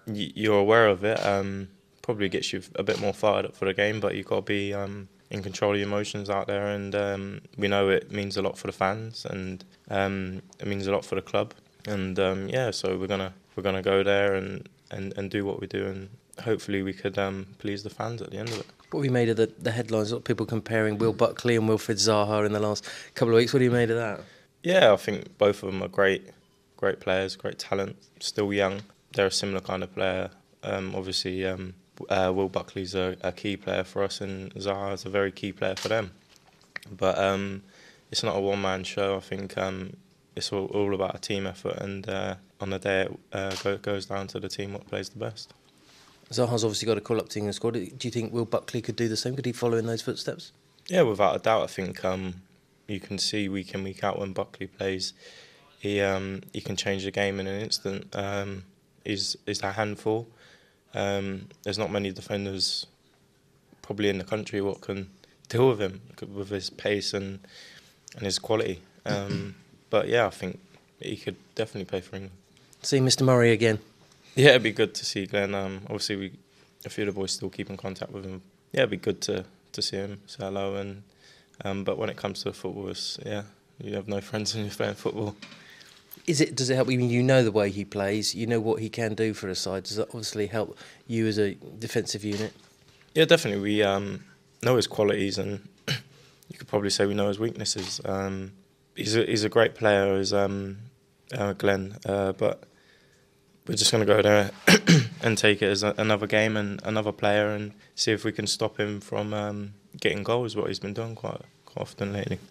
you're aware of it. Probably gets you a bit more fired up for the game, but you've got to be in control of your emotions out there. And we know it means a lot for the fans, and it means a lot for the club. And yeah, so we're gonna go there and do what we do, and hopefully we could please the fans at the end of it. What have you made of the headlines? A lot of people comparing Will Buckley and Wilfried Zaha in the last couple of weeks. What have you made of that? Yeah, I think both of them are great players, great talent, still young. They're a similar kind of player. Obviously, Will Buckley's a key player for us, and Zaha's a very key player for them. But it's not a one-man show. I think it's all about a team effort, and on the day it goes down to the team what plays the best. Zaha's obviously got a call-up team in the squad. Do you think Will Buckley could do the same? Could he follow in those footsteps? Yeah, without a doubt. I think you can see week in, week out when Buckley plays, he can change the game in an instant. He's a handful. There's not many defenders probably in the country what can deal with him with his pace and his quality. But yeah, I think he could definitely play for England. See Mr. Murray again. Yeah, it'd be good to see Glenn. Obviously, a few of the boys still keep in contact with him. Yeah, it'd be good to see him, say hello. And but when it comes to football, you have no friends when you're playing football. Does it help you? You know the way he plays. You know what he can do for a side. Does that obviously help you as a defensive unit? Yeah, definitely. We know his qualities, and you could probably say we know his weaknesses. He's a great player, is Glenn. But we're just going to go there and take it as another game and another player, and see if we can stop him from getting goals. What he's been doing quite often lately.